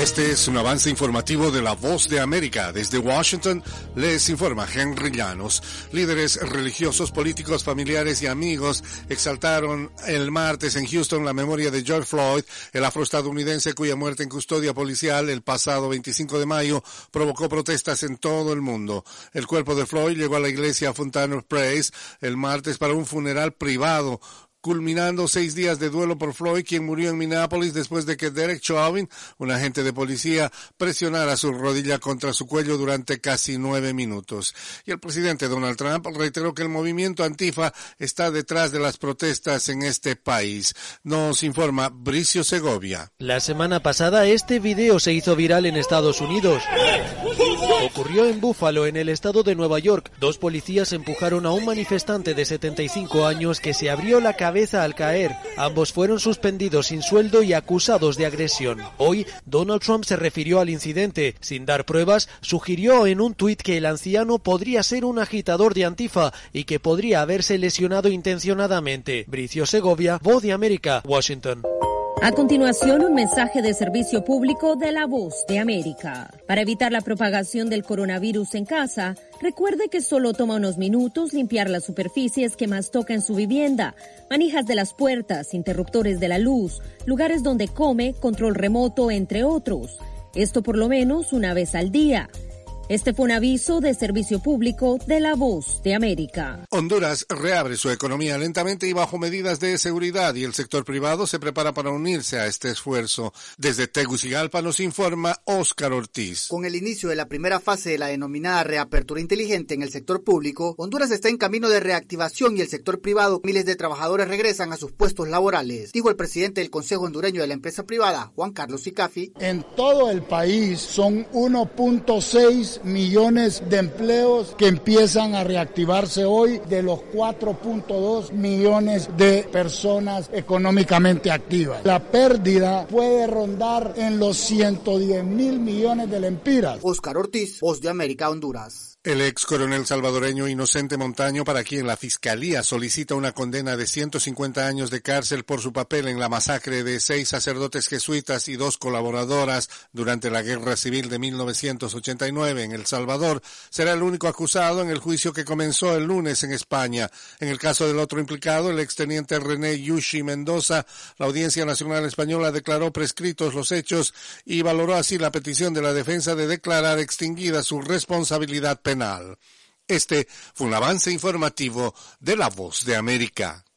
Este es un avance informativo de La Voz de América. Desde Washington les informa Henry Llanos. Líderes religiosos, políticos, familiares y amigos exaltaron el martes en Houston la memoria de George Floyd, el afroestadounidense cuya muerte en custodia policial el pasado 25 de mayo provocó protestas en todo el mundo. El cuerpo de Floyd llegó a la iglesia Fountain of Praise el martes para un funeral privado, culminando 6 días de duelo por Floyd, quien murió en Minneapolis después de que Derek Chauvin, un agente de policía, presionara su rodilla contra su cuello durante casi 9 minutos. Y el presidente Donald Trump reiteró que el movimiento Antifa está detrás de las protestas en este país. Nos informa Bricio Segovia. La semana pasada este video se hizo viral en Estados Unidos. Ocurrió en Buffalo, en el estado de Nueva York. 2 policías empujaron a un manifestante de 75 años que se abrió la cabeza al caer. Ambos fueron suspendidos sin sueldo y acusados de agresión. Hoy, Donald Trump se refirió al incidente. Sin dar pruebas, sugirió en un tuit que el anciano podría ser un agitador de Antifa y que podría haberse lesionado intencionadamente. Bricio Segovia, Voz de América, Washington. A continuación, un mensaje de servicio público de La Voz de América. Para evitar la propagación del coronavirus en casa, recuerde que solo toma unos minutos limpiar las superficies que más toca en su vivienda, manijas de las puertas, interruptores de la luz, lugares donde come, control remoto, entre otros. Esto por lo menos una vez al día. Este fue un aviso de servicio público de La Voz de América. Honduras reabre su economía lentamente y bajo medidas de seguridad, y el sector privado se prepara para unirse a este esfuerzo. Desde Tegucigalpa nos informa Óscar Ortiz. Con el inicio de la primera fase de la denominada reapertura inteligente en el sector público, Honduras está en camino de reactivación y el sector privado, miles de trabajadores regresan a sus puestos laborales, dijo el presidente del Consejo Hondureño de la Empresa Privada, Juan Carlos Sicafi. En todo el país son 1.6 millones de empleos que empiezan a reactivarse hoy de los 4.2 millones de personas económicamente activas. La pérdida puede rondar en los 110 mil millones de lempiras. Óscar Ortiz, Voz de América, Honduras. El ex coronel salvadoreño Inocente Montaño, para quien la Fiscalía solicita una condena de 150 años de cárcel por su papel en la masacre de 6 sacerdotes jesuitas y 2 colaboradoras durante la Guerra Civil de 1989 en El Salvador, será el único acusado en el juicio que comenzó el lunes en España. En el caso del otro implicado, el exteniente René Yushi Mendoza, la Audiencia Nacional Española declaró prescritos los hechos y valoró así la petición de la defensa de declarar extinguida su responsabilidad penal. Este fue un avance informativo de La Voz de América.